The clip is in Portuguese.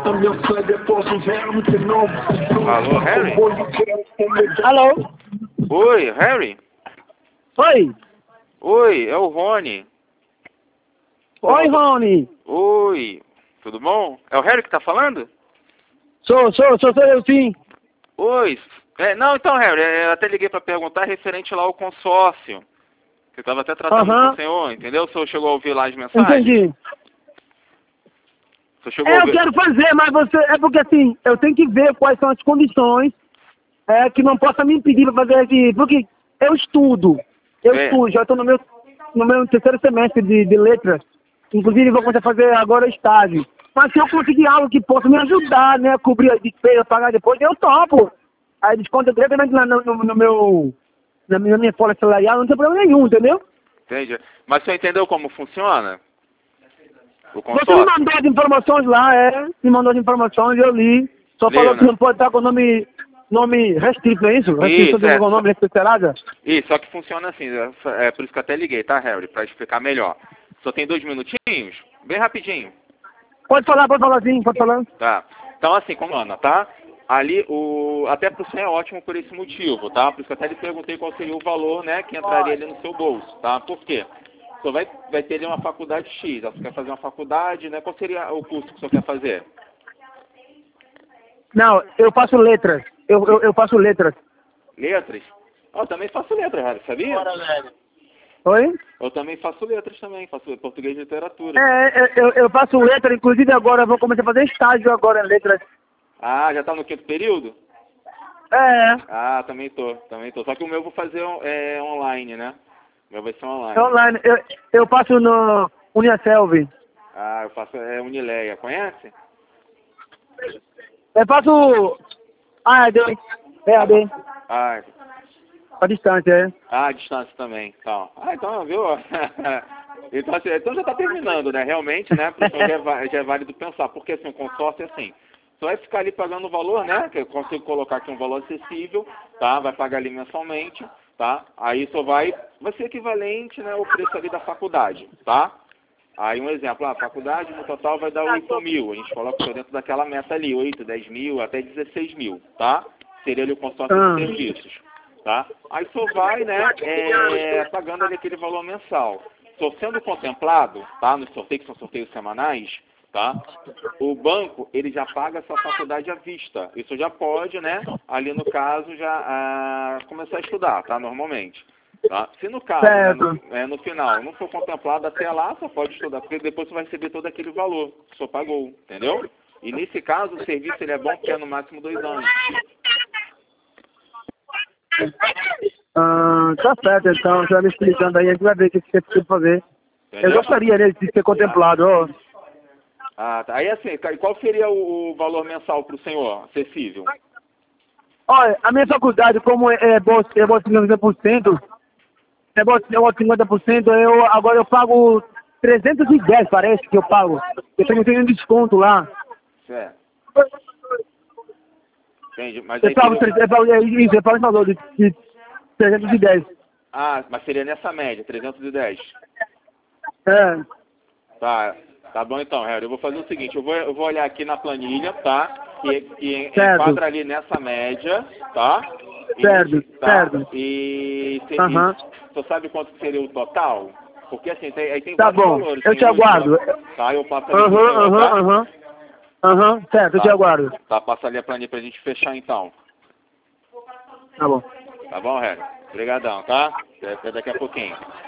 Alô, Harry? Alô? Oi, Harry? Oi? Oi, é o Rony. Oi, Rony. Oi, tudo bom? É o Harry que tá falando? Sou eu sim. Oi. Não, então, Harry, eu até liguei pra perguntar referente lá ao consórcio. Que eu tava até tratando com o senhor, entendeu? O senhor chegou a ouvir lá as mensagens? Entendi. O senhor chegou a Eu ouvir... quero fazer, mas você... É porque assim, eu tenho que ver quais são as condições que não possa me impedir para fazer aqui. Porque eu estudo. Já estou no meu terceiro semestre de letras. Inclusive vou começar a fazer agora estágio. Mas se eu conseguir algo que possa me ajudar, né, a cobrir as despesas, pagar depois, eu topo. Aí desconta diretamente lá na minha folha salarial, não tem problema nenhum, entendeu? Entendi. Mas o senhor entendeu como funciona? O Você me consórcio? mandou as informações lá, me mandou as informações, eu li. Só Leu, falou que né? não pode estar com o nome restrito, não é isso? Restrição Isso, do nome restricerada? Isso, só que funciona assim, é por isso que eu até liguei, tá, Harry? Pra explicar melhor. Só tem 2 minutinhos? Bem rapidinho. Pode falar sim, pode falar. Tá. Então, assim, como Ana, tá? Ali, até pro senhor é ótimo por esse motivo, tá? Por isso que eu até lhe perguntei qual seria o valor, né, que entraria ali no seu bolso, tá? Por quê? O senhor vai ter ali uma faculdade X, você quer fazer uma faculdade, né? Qual seria o curso que o senhor quer fazer? Não, eu faço letras. Eu faço letras. Letras? Eu também faço letras, Harry, sabia? Oi? Eu também faço letras também, faço português e literatura. Eu faço letras, inclusive agora eu vou começar a fazer estágio agora em letras. Ah, já tá no 5º período? É. Ah, também tô. Só que o meu eu vou fazer online, né? O meu vai ser online. É online. Eu faço no Uniaselv. Ah, eu faço Unileia, conhece? Eu faço AD. EAD. Ah, A distância, a distância também. Então. Então, viu? então já tá terminando, né? Realmente, né? Pro senhor já é válido pensar. Porque assim, o consórcio é assim. Só vai ficar ali pagando o valor, né? Que eu consigo colocar aqui um valor acessível, tá? Vai pagar ali mensalmente, tá? Aí só vai ser equivalente, né? O preço ali da faculdade, tá? Aí um exemplo, a faculdade no total vai dar 8 mil. A gente coloca dentro daquela meta ali, 8, 10 mil, até 16 mil, tá? Seria ali o consórcio de serviços, tá? Aí só vai, né, pagando ali aquele valor mensal. Só sendo contemplado, tá? Nos sorteios, que são sorteios semanais, tá? O banco, ele já paga essa faculdade à vista. Isso já pode, né, ali no caso, já começar a estudar, tá? Normalmente. Tá? Se no caso, né, no final, não for contemplado até lá, só pode estudar, porque depois você vai receber todo aquele valor que o senhor pagou, entendeu? E nesse caso, o serviço ele é bom porque é no máximo 2 anos. Tá certo, então, você vai me explicando aí, a gente vai ver o que você precisa fazer. Entendeu? Eu gostaria, né, de ser contemplado, ó. Ah, tá. Aí assim, qual seria o valor mensal para o senhor, acessível? Olha, a minha faculdade, como é bolsa 50%, é bolsa 50%, agora eu pago 310, parece que eu pago. Eu tenho um desconto lá. Certo. Entendi. Mas Eu aí pago seria... esse valor de 310. Ah, mas seria nessa média, 310. É. Tá bom então, Harry. Eu vou fazer o seguinte, eu vou olhar aqui na planilha, tá? Que Certo. enquadra ali nessa média, tá? Certo. E você sabe quanto seria o total? Porque assim, aí tem Tá vários bom, valores. eu te aguardo. Tá, eu passo ali pro senhor, tá? Certo, eu te aguardo. Tá, passa ali a planilha pra gente fechar então. Tá bom. Tá bom, Harry? Obrigadão, tá? Até daqui a pouquinho.